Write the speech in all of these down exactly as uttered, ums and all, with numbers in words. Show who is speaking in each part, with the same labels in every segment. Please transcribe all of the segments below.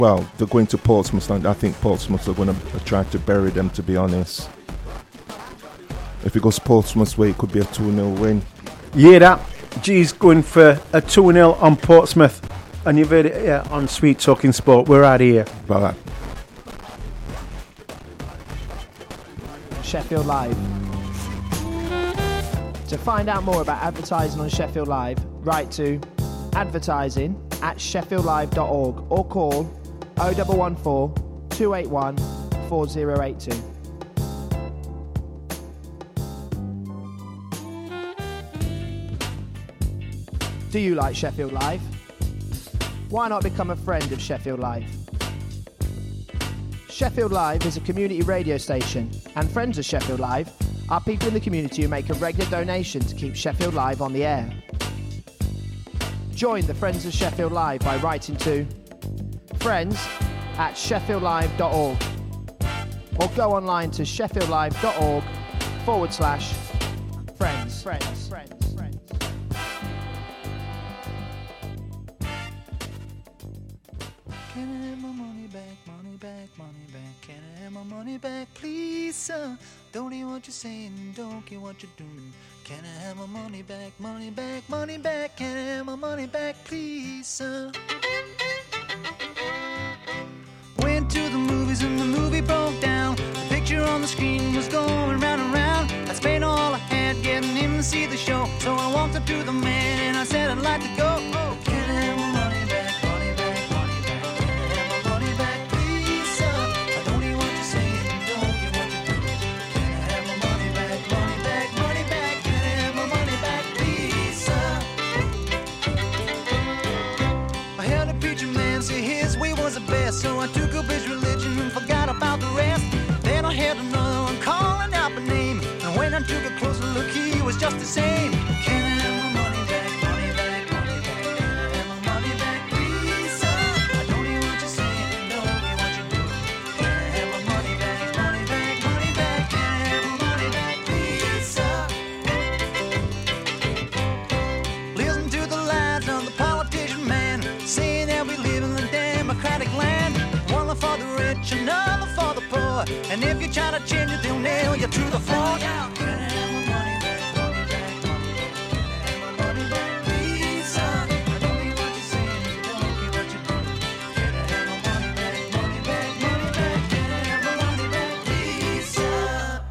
Speaker 1: Well, they're going to Portsmouth, and I think Portsmouth are going to try to bury them, to be honest. If it goes Portsmouth's way, it could be a two nil win.
Speaker 2: Yeah, that. G's going for a two nil on Portsmouth. And you've heard it here on Sweet Talking Sport. We're out of here.
Speaker 1: Bye.
Speaker 3: Sheffield Live. To find out more about advertising on Sheffield Live, write to advertising at sheffield live dot org or call oh one one four, two eight one, four oh eight two. Do you like Sheffield Live? Why not become a friend of Sheffield Live? Sheffield Live is a community radio station, and friends of Sheffield Live are people in the community who make a regular donation to keep Sheffield Live on the air. Join the Friends of Sheffield Live by writing to friends at sheffield live dot org or go online to sheffield live dot org forward slash friends. Friends. Friends. Friends.
Speaker 4: Can I have my money back, money back, money back? Can I have my money back, please, sir? Don't hear what you're saying, don't care what you're doing. Can I have my money back, money back, money back? Can I have my money back, please, sir? Went to the movies and the movie broke down. The picture on the screen was going round and round. I spent all I had getting in to see the show. So I walked up to the man and I said I'd like to go. Oh, can I have my money back, money back, money back? Can I have my money back, please, sir? I don't hear what you're saying, don't get what you're doing. Can I have my money back, money back, money back? Can I have my money back, please, sir? I heard a preacher man say his way was the best, so I took up his religion and forgot about the rest. Then I heard another one calling out my name, and when I took a closer look, he was just the same. Can I have my money back, money back, money back? Can I have my money back, please, sir? I don't hear what you're saying, don't hear what you're doing. Can I have my money back, money back, money back? Can I have my money back, please, sir? Listen to the lies of the politician man, saying that we live in the democratic land. One for the rich, another for the poor, and if you try to change it, they'll nail you to the floor. Can I have my money back, money back, money back? Can I have my money back, please, sir? I don't hear what you're saying, don't hear what you're doing. Can I have my money back, money back, money back? Can I have my money back, please, sir?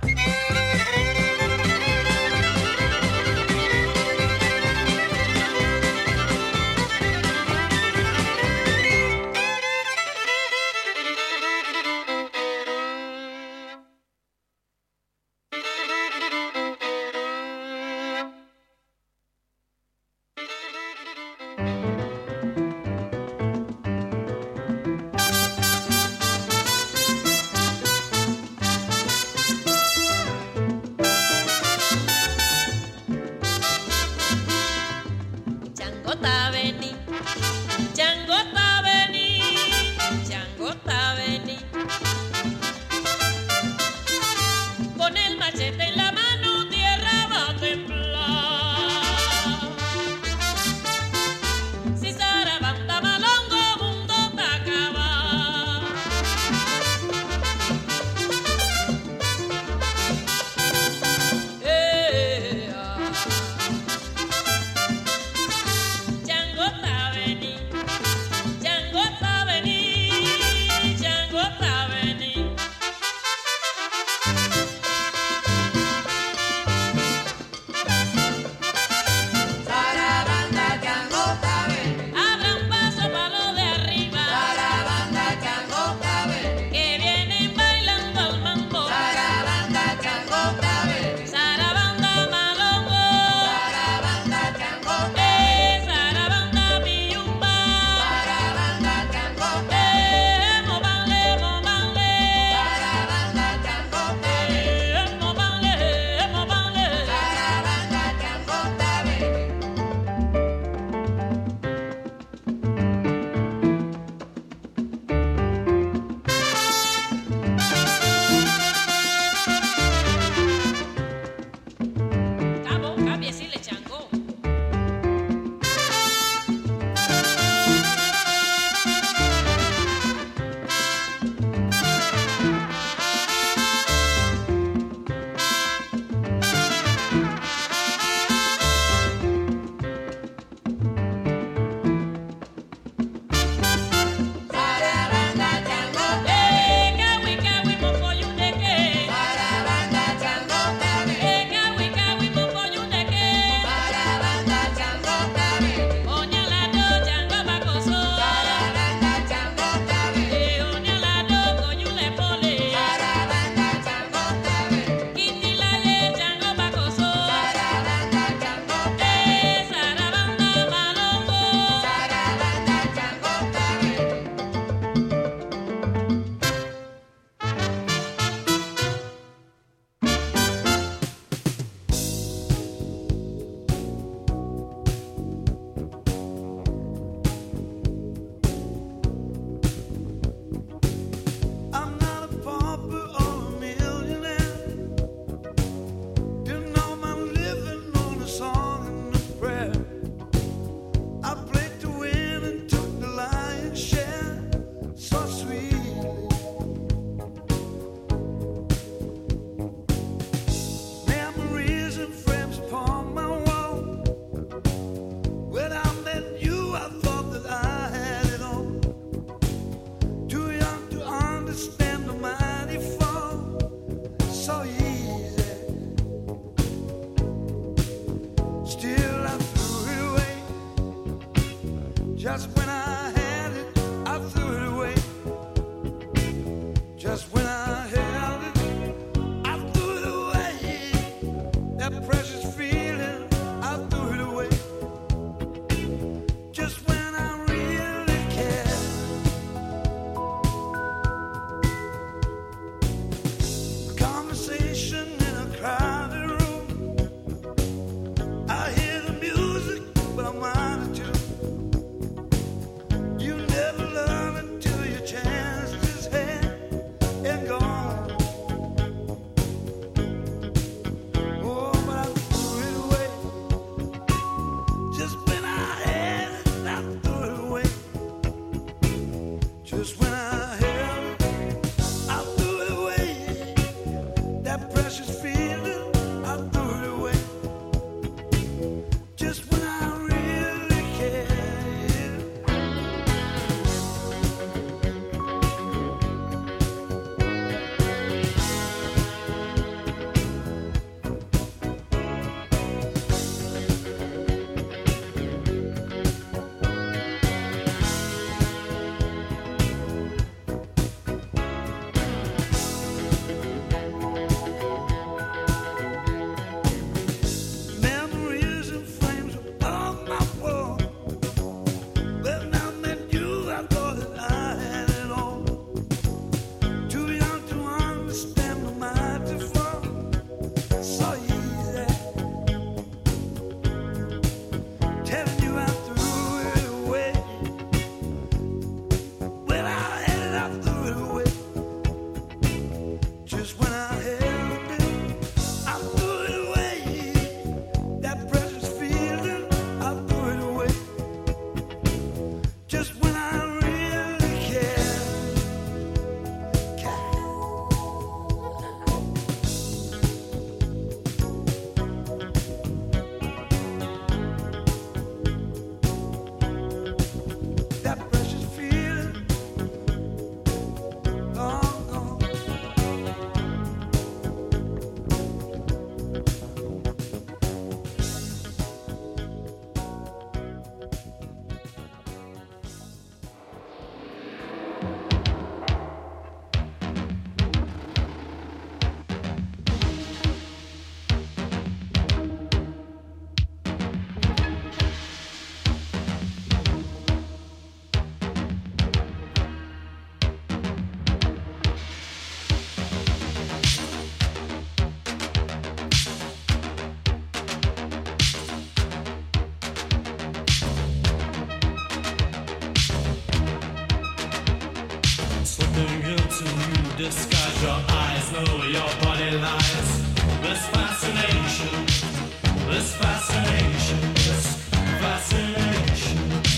Speaker 5: Slipping into you, disguise your eyes, know where your body lies. This fascination, this fascination, this fascination.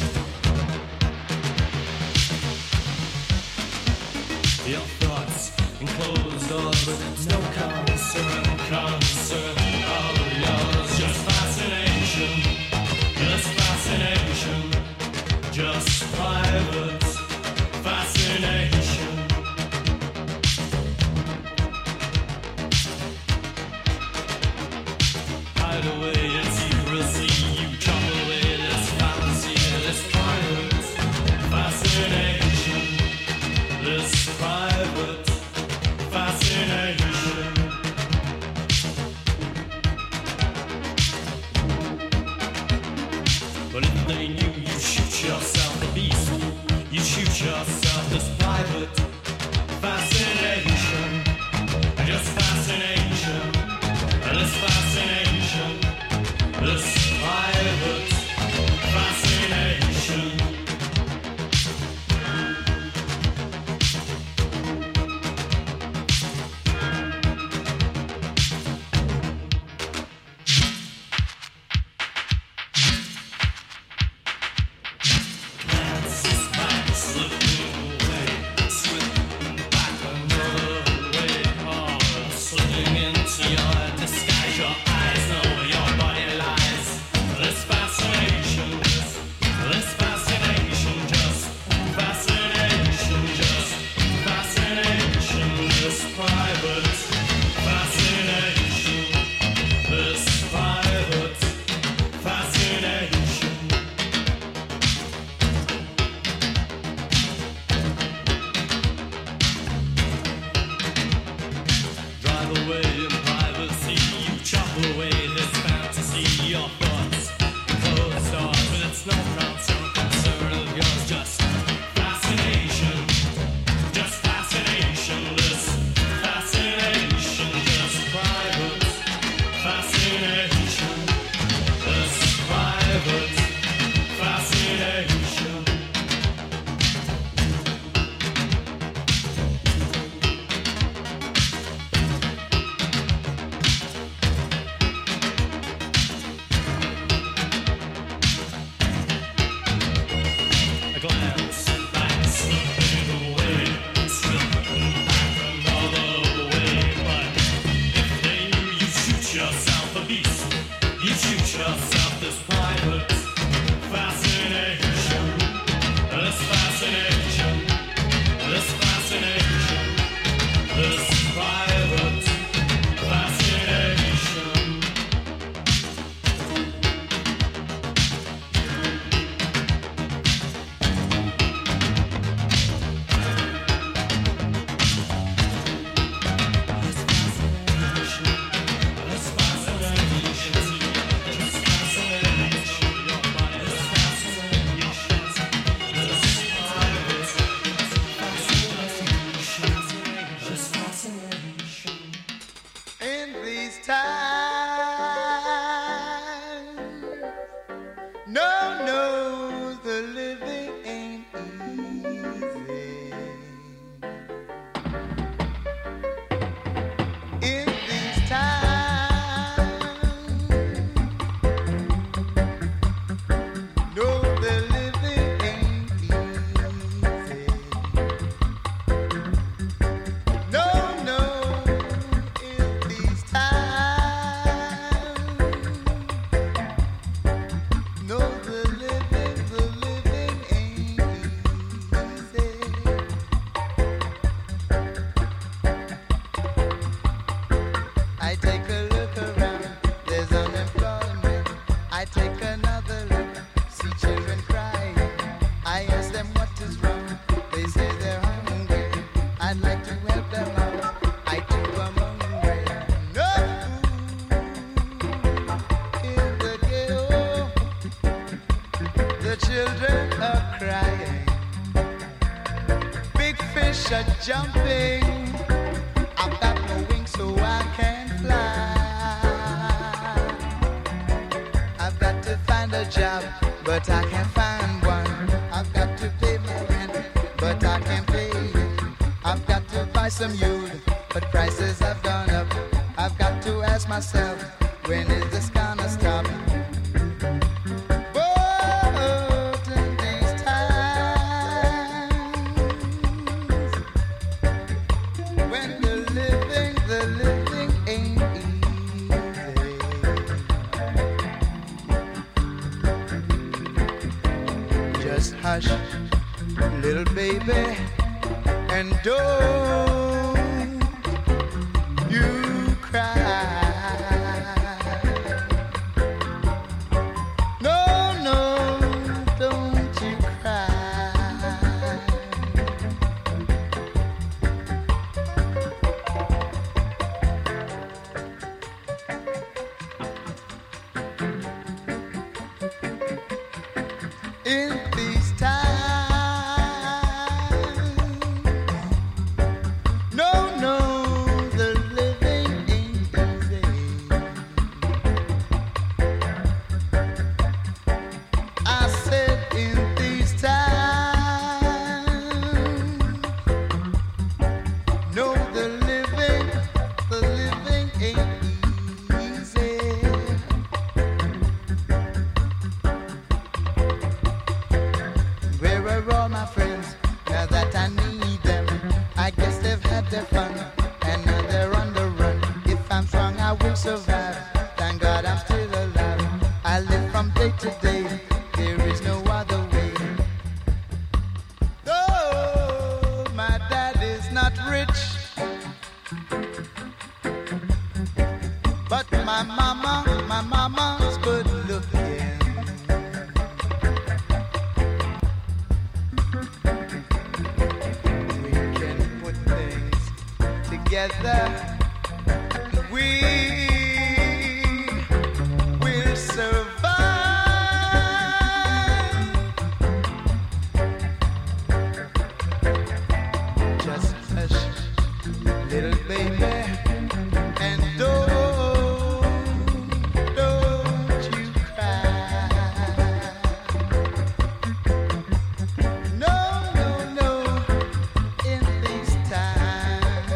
Speaker 5: Your thoughts enclosed doors, but it's no concern, concern of yours. Just fascination, just fascination, just private fascination. Hide away its secrecy, you chop away this fantasy, this private fascination, this private fascination. But if they knew you shoot yourself a beast, you shoot yourself this private fascination, just fascination, this fascination, this private fascination.
Speaker 6: Jumping, I've got no wings so I can fly. I've got to find a job, but I can't find one. I've got to pay my rent, but I can't pay it. some youth, but prices have gone up. I've got to ask myself, when is this gonna stop? But in these times, when the living, the living ain't easy. Just hush, little baby, and don't you cry. No, no, don't you cry. In these times, no, no, the living ain't easy. I said in these times, no, the living, the living ain't easy. Where are all my friends now that I need them? I guess they've had their fun and now they're on the run. If I'm strong, I will survive. Thank God I'm still alive. I live from day to day. There is no other way. Though my dad is not rich, but my mama, my mama's good looking. We can put things together. We will survive. Just hush, little baby, and don't, don't you cry. No, no, no, in these times,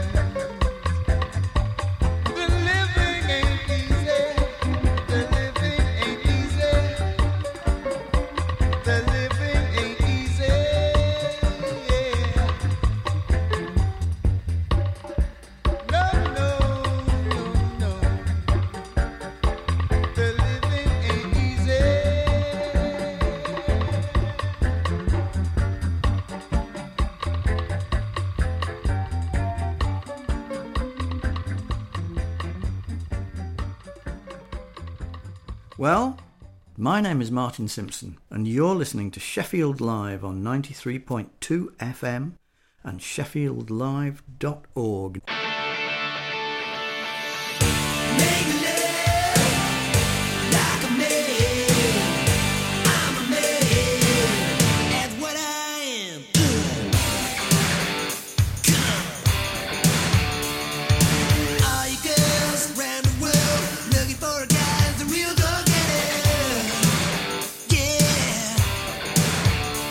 Speaker 6: the living ain't easy. The living ain't easy. The living ain't easy. Yeah. No, no, no, no. The living ain't easy.
Speaker 7: Well, my name is Martin Simpson, and you're listening to Sheffield Live on ninety-three point two F M and sheffield live dot org.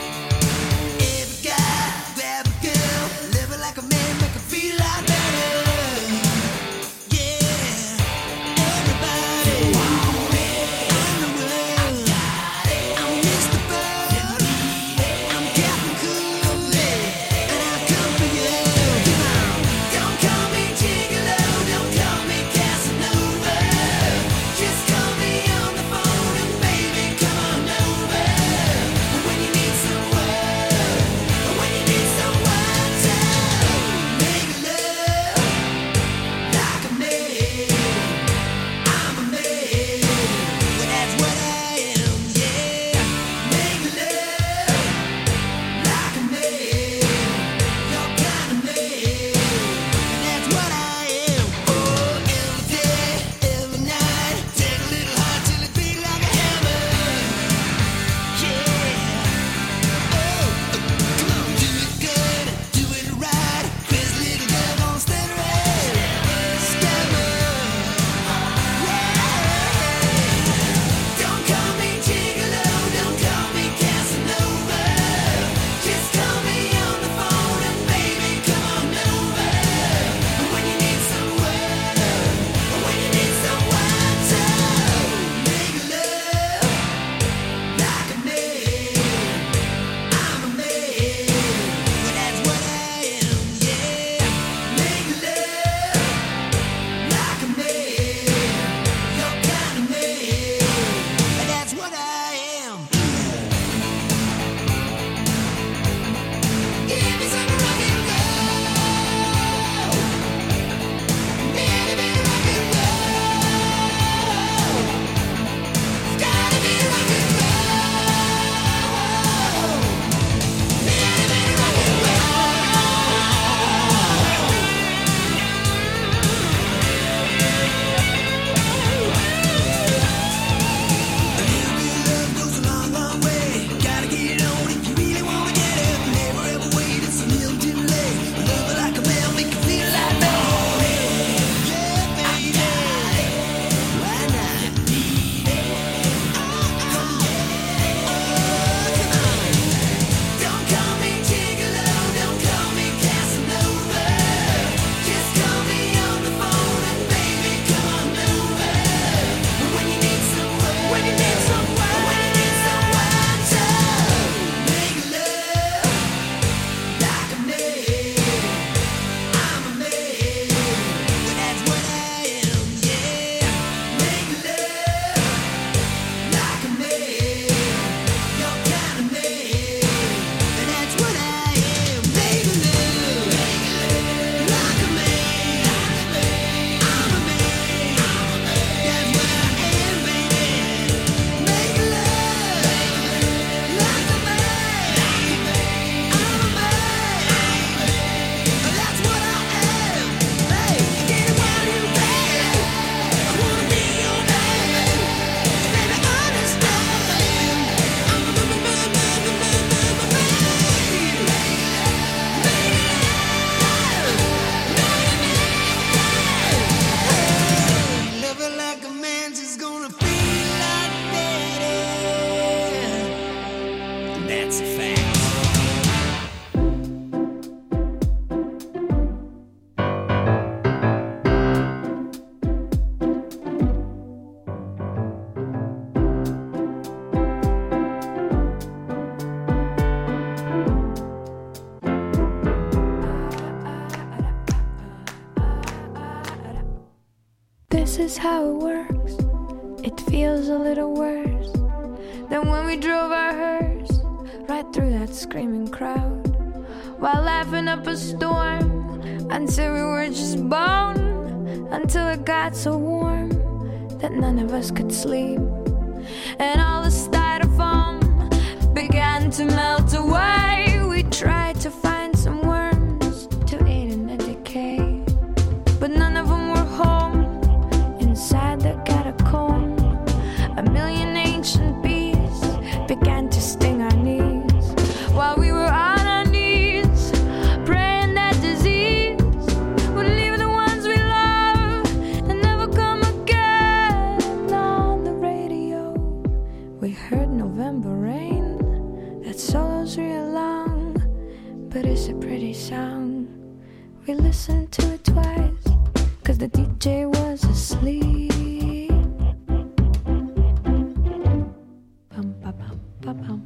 Speaker 5: Living like a man, make her feel like that.
Speaker 8: this is how it works. It feels a little worse than when we drove our hearse right through that screaming crowd, while laughing up a storm until we were just bone, until it got so warm that none of us could sleep, and all the styrofoam began to melt away. We tried to find some worms to aid in the decay, but none of them were home inside the catacomb. A million ancient bees began to sting our knees, while we were on our knees praying that disease would leave the ones we love and never come again. On the radio we heard November rain. That solo's real long, but it's a pretty song. We listened to it twice, cause the D J was asleep. Bum, ba, bum, ba, bum.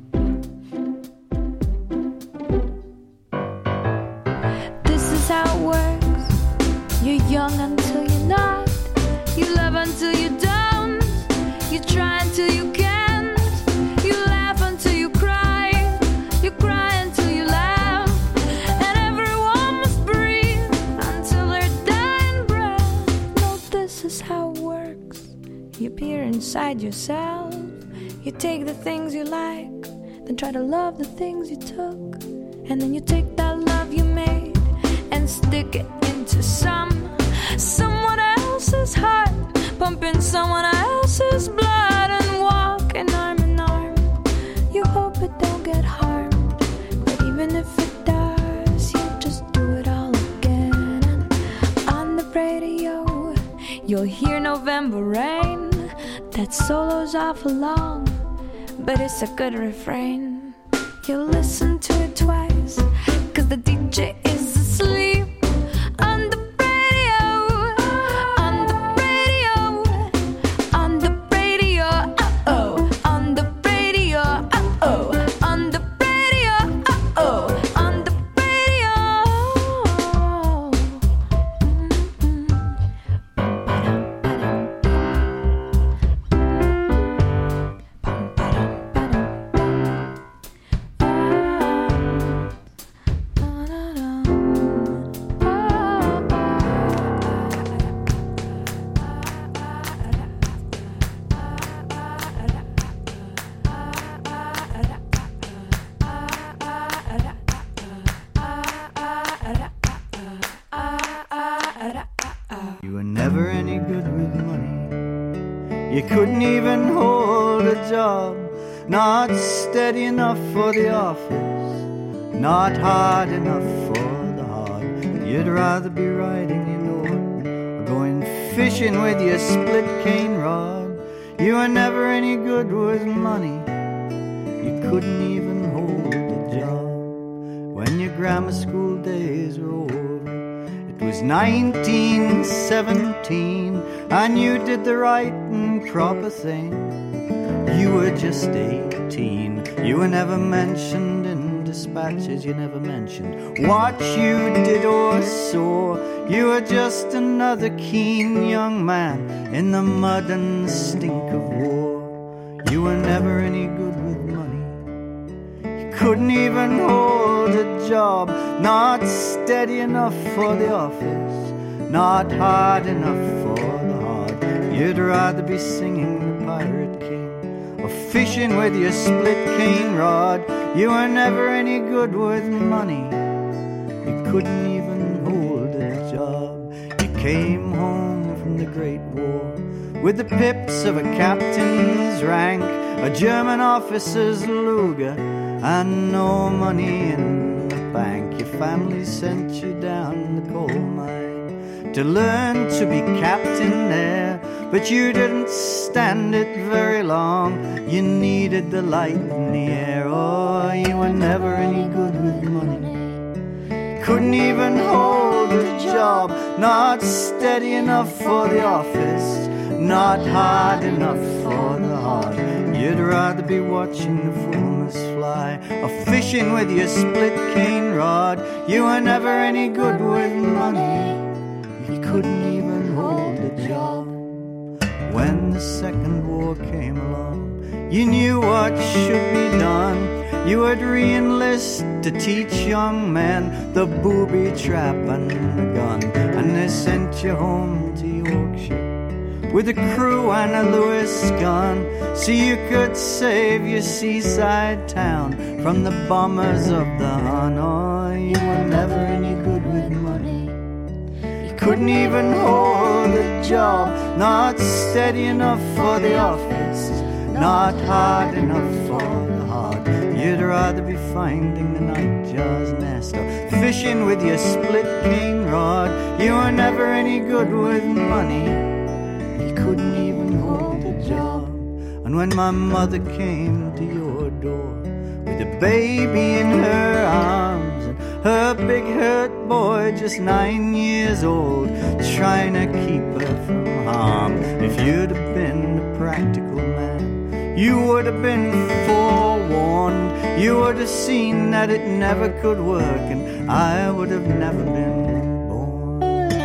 Speaker 8: This is how it works. You're young until you're not. You love until you don't. You try until you can't. You laugh until you cry. You cry until you laugh. And everyone must breathe until their dying breath. No, this is how it works. You peer inside yourself. You take the things you like, then try to love the things you took. And then you take that love you made and stick it into some someone else's heart, pumping someone else's blood, and walking arm in arm. You hope it don't get harmed, but even if it does, you just do it all again. And on the radio you'll hear November rain. That solo's awful long, but it's a good refrain. You'll listen to it twice, cause the D J is asleep. On the radio, on the radio, on the radio, uh-oh. On the radio, uh-oh. On the radio, uh-oh. On the radio.
Speaker 9: You were never any good with money. You couldn't even hold a job. Not steady enough for the office, not hard enough for the hard. You'd rather be riding in Norton or going fishing with your split cane rod. You were never any good with money. You couldn't even hold a job. When your grammar school days were over, it was nineteen seventeen, and you did the right and proper thing. You were just eighteen. You were never mentioned in dispatches. You never mentioned what you did or saw. You were just another keen young man in the mud and the stink of war. You were never any good with money. You couldn't even hold a job. Not steady enough for the office, not hard enough for the hard. You'd rather be singing the Pirate King or fishing with your split cane rod. You were never any good with money. You couldn't even hold a job. You came home from the Great War with the pips of a captain's rank, a German officer's Luger, and no money in the bank. Your family sent you down the coal mine to learn to be captain there, but you didn't stand it very long. You needed the light in the air. Oh, you were never any good with money. Couldn't even hold a job. Not steady enough for the office, not hard enough for the hard. You'd rather be watching the fulmars fly or fishing with your split cane rod. You were never any good with money. You couldn't even hold a job. when the Second War came along. You knew what should be done. You would re-enlist to teach young men the booby trap and the gun. And they sent you home to Yorkshire with a crew and a Lewis gun, so you could save your seaside town from the bombers of the Hun. Oh, you were never any good with money. You couldn't even hold a job, not steady enough for the office, not hard enough for the hard. You'd rather be finding the nightjar's nest or fishing with your split cane rod. You were never any good with money. You couldn't even hold a job. And when my mother came to your door with a baby in her arms and her big hurt boy just nine years old, trying to keep her from harm, if you'd have been a practical man, you would have been forewarned. You would have seen that it never could work, and I would have never been born.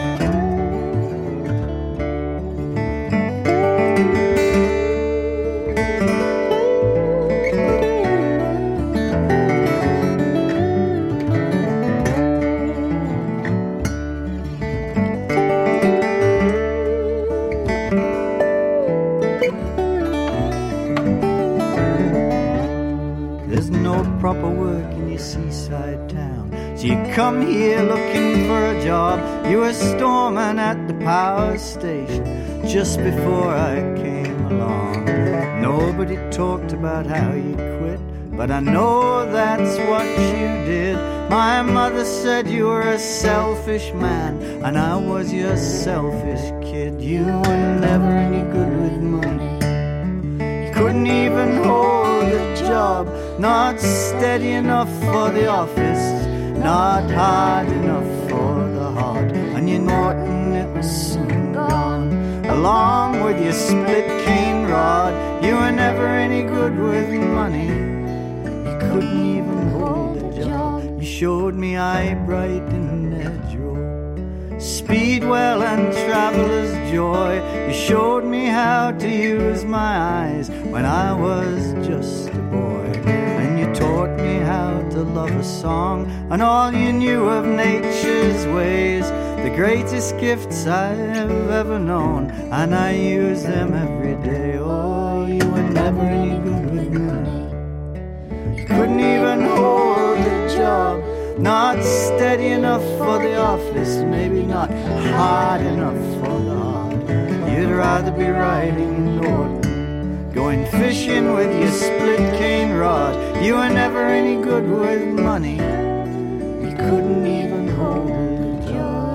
Speaker 9: Proper work in your seaside town, so you come here looking for a job. You were storming at the power station just before I came along. Nobody talked about how you quit, but I know that's what you did. My mother said you were a selfish man, and I was your selfish kid. You were never any good with money. You couldn't even hold a job, not steady enough for the office, not hard enough for the hard. And you Norton, it was soon gone, along with your split cane rod. You were never any good with money. You couldn't even hold a job. You showed me Eyebright in Edgerow, Speedwell and Traveller's Joy. You showed me how to use my eyes when I was just a boy. And you taught me how to love a song and all you knew of nature's ways. The greatest gifts I've ever known, and I use them every day. Oh, you were never any good with money. You couldn't even hold a job, not steady enough for the office, maybe not hard enough for the hard. You'd rather be riding in Norton, going fishing with your split cane rod. You were never any good with money. You couldn't even hold a job.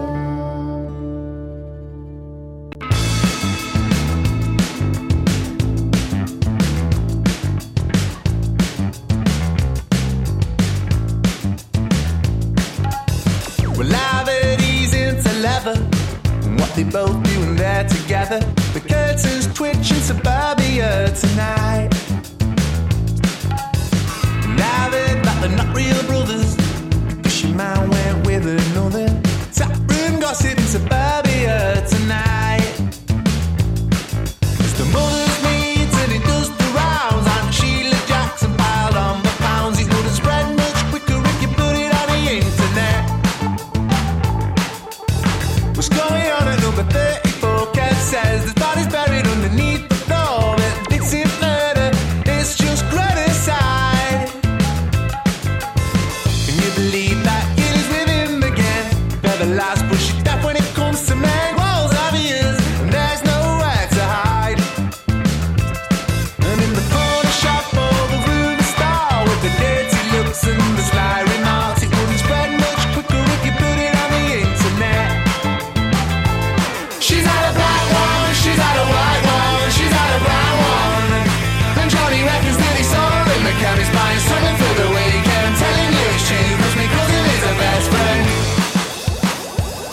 Speaker 5: Well, Lavities into leather, and what they both doing there together. The curtains twitch in suburbia tonight. Lavid, but they're not real brothers. Fishing man went with another. Tap room gossip in suburbia tonight. It's the mother's meets and it does the rounds. And Sheila Jackson piled on the pounds. It wouldn't spread much quicker if you put it on the internet. What's going on at number thirty-four? Kev says the body's buried underneath the floor. But it's in murder, it's just genocide. Can you believe that it is with him again? They're the last push it death when it comes to men. Walls are obvious and there's nowhere to hide. And in the corner shop or the room star with the dirty looks and the sly remarks, it wouldn't spread much quicker if you put it on the internet. She's had a black one, she's had a white one, she's had a brown one. And Johnny reckons that he saw her in the chemist buying something for the weekend. Telling you it's changed cause my cousin is her best friend.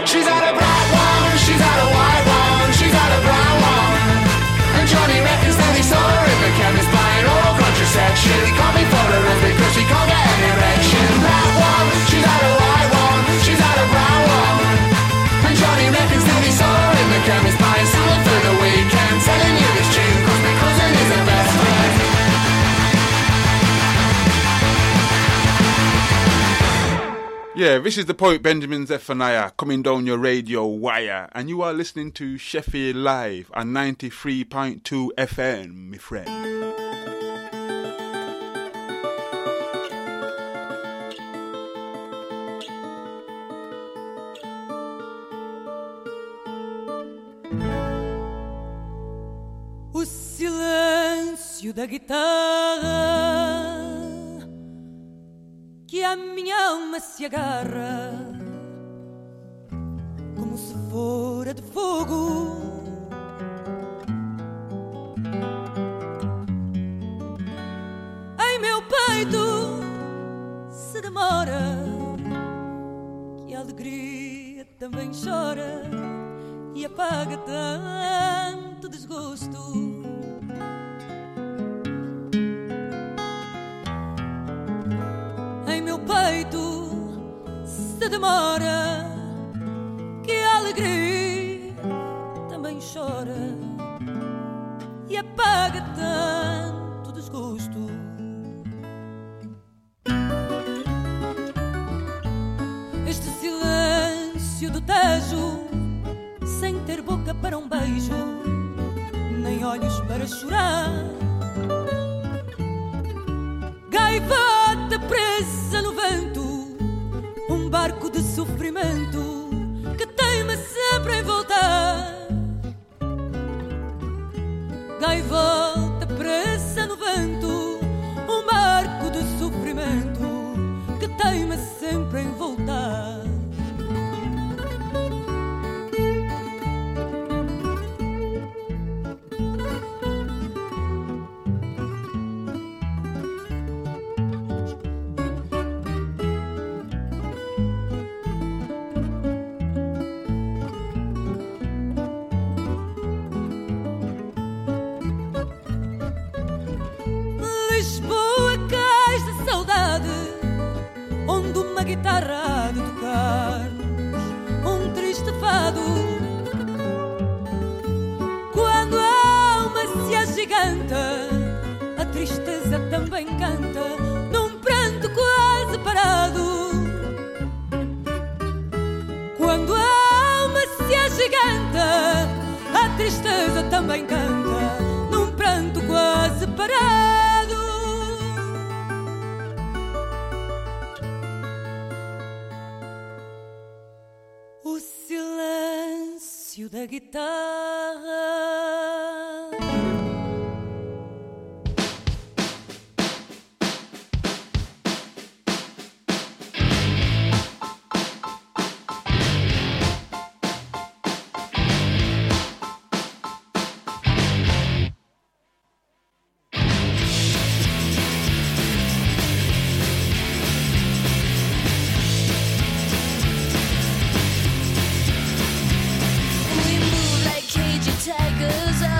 Speaker 5: She's had a black one, she's had a white one, she's had a brown one. And Johnny reckons that he saw her in the chemist buying all contraception. He can't be following her because she can't get an erection. Black one, she's had a white one, she's had a brown one. And Johnny reckons that he saw her in the chemist buying salad for the weekend. Telling you this tune cause my cousin is her best friend.
Speaker 10: Yeah, this is the poet Benjamin Zephaniah coming down your radio wire, and you are listening to Sheffield Live on ninety-three point two F M, my friend.
Speaker 11: O silêncio da guitarra que a minha alma se agarra como se fora de fogo. Em meu peito se demora, que a alegria também chora e apaga tanto desgosto. Em meu peito se demora, que a alegria também chora e apaga tanto desgosto. Este silêncio do Tejo, sem ter boca para um beijo, nem olhos para chorar. Gaivota presa no vento, um barco de sofrimento que teima sempre em voltar. Gaivota presa no vento, um barco de sofrimento que teima sempre em voltar. Uma guitarra a de tocar um triste fado. Quando a alma se agiganta, a tristeza também canta num pranto quase parado. Quando a alma se agiganta, a tristeza também canta num pranto quase parado. Da guitarra.
Speaker 8: Tigers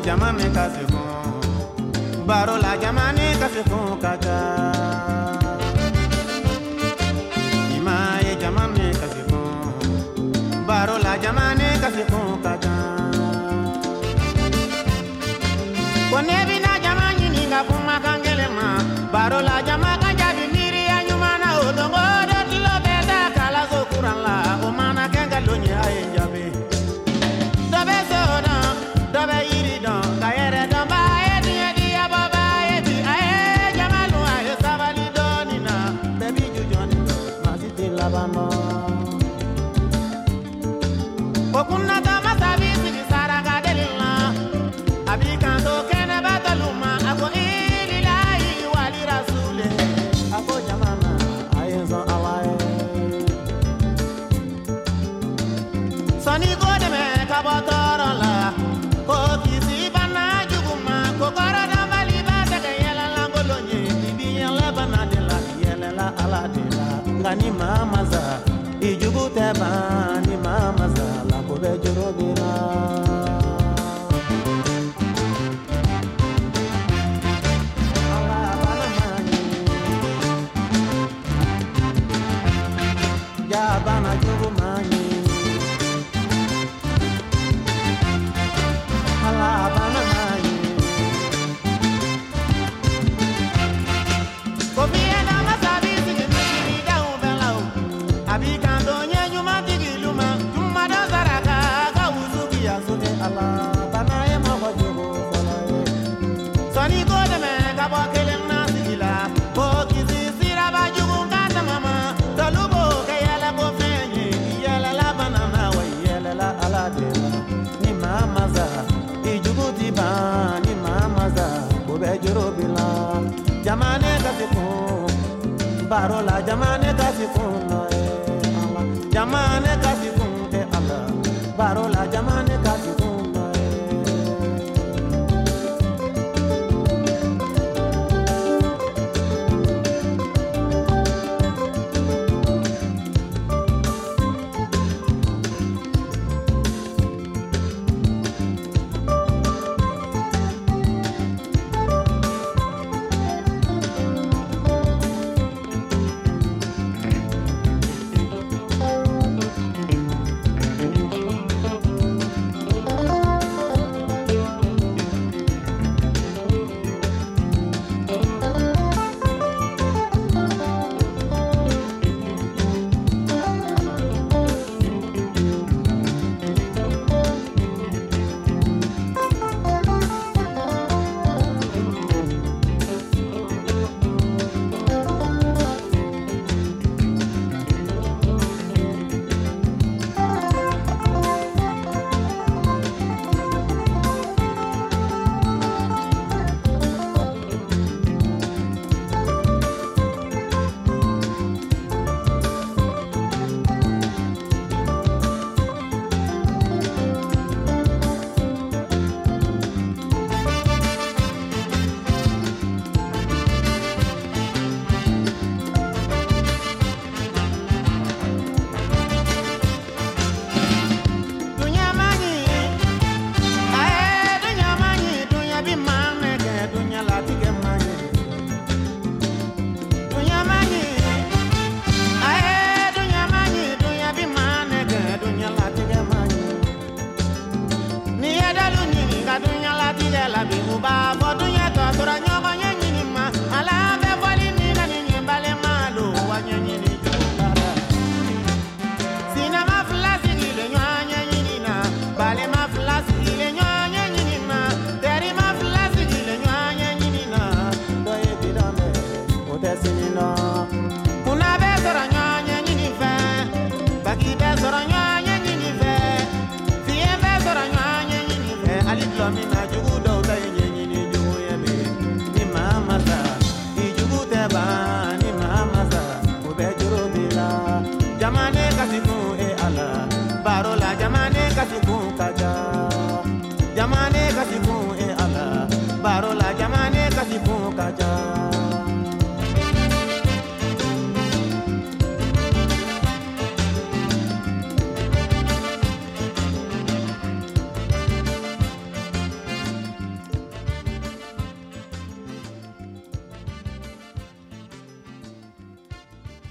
Speaker 12: jamane kasekon baro la jamane kasekon kaja ima ye jamane kasekon baro la jamane kasekon kaja konebi na jamani ninga kuma kangelema baro la jamaka jabi miri ya nyuma na odongo do tilo beta kala zo kurala o mana kenga lonye aye jabe dobe soda dobe yiri don kayere don ba e di e di ya baba e di aye jamalu aye sabali donina baby jujoni masiti labamo okuna dama sabi sigi saranga delila abi kanto kene bataluma ako ililai wali rasule ako jamana ayezo alaye soni gode me kabotoro la ko kisi bana juguma ko koro da mali ba de yela la golonye bibi yela bana de la yela la ala de la ngani mama za ijugu te bani mama za la ko be joro de la bana jugu mani ala bana mani ko biena masabi sigi mini da ubelao abi kando nyenyu matigi luma juma da zaraka ka uzuki azuke ala bana ye mawa jugu falaye soni ko de me ka bo kelen na sigila ko kizi sira ba jugu kata mama dalubo ni mamaza ijuguti ba ni mamaza bobe jorobila jamane kasifu barola jamane kasifu no e ala jamane kasifu e ala barola jamane kasifu no e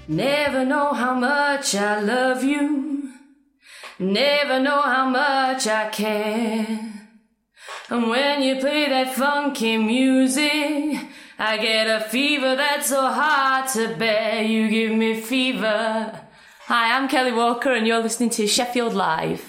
Speaker 8: Never know how much I love you. Never know how much I care. And when you play that funky music, I get a fever that's so hard to bear. You give me fever. Hi, I'm Kelly Walker and you're listening to Sheffield Live.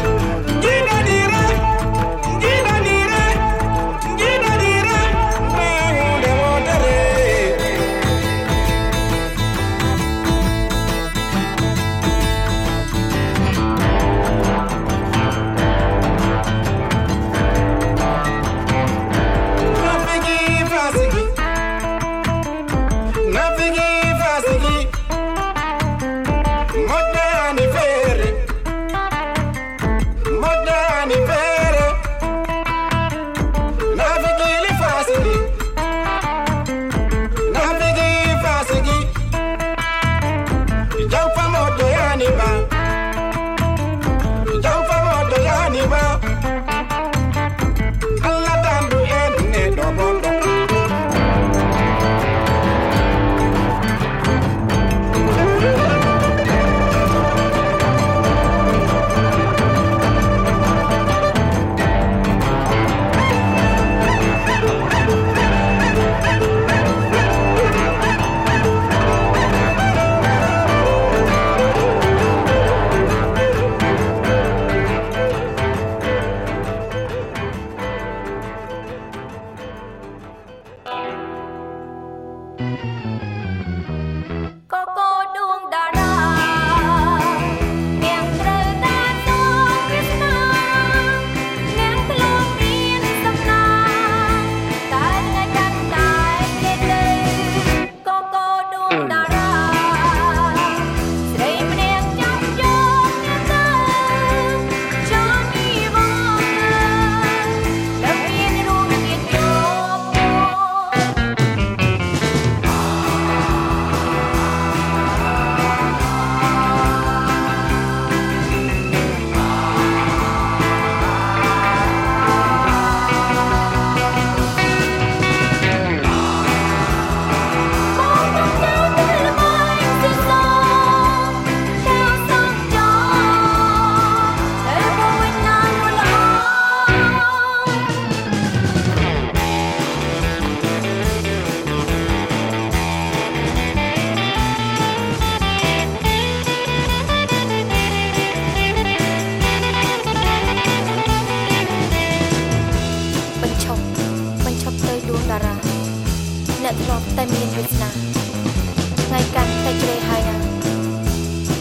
Speaker 12: Gina,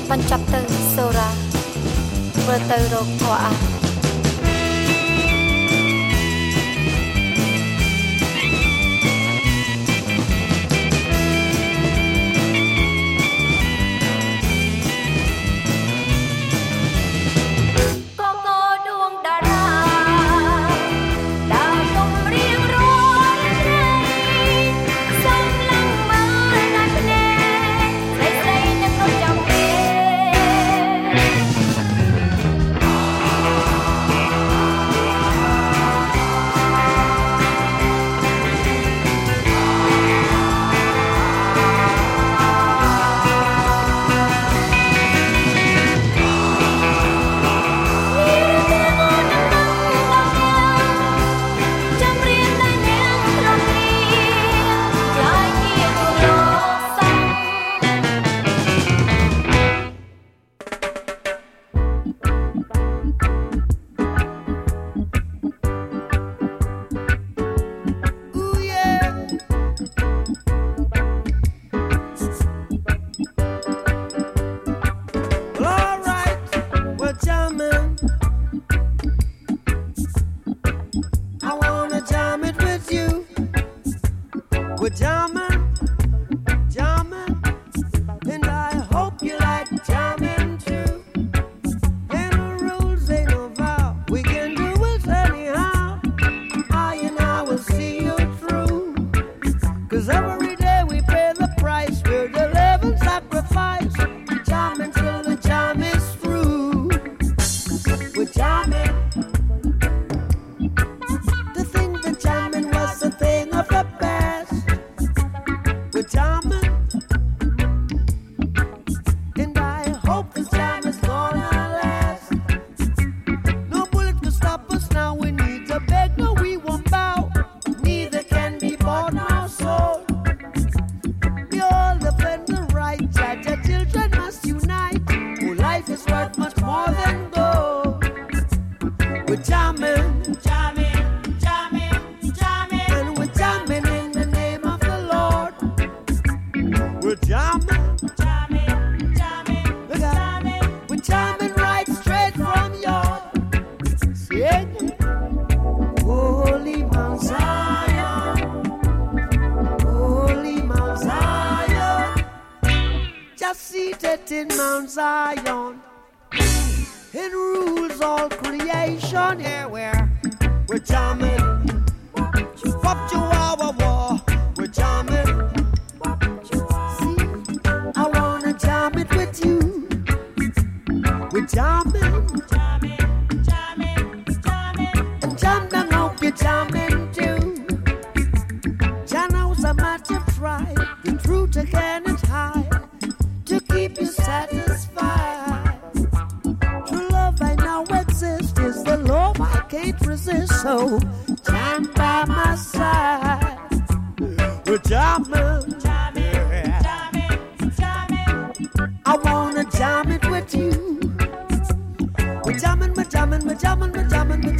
Speaker 8: បញ្ចប់ទៅសូរ៉ាធ្វើទៅរកធွာអស់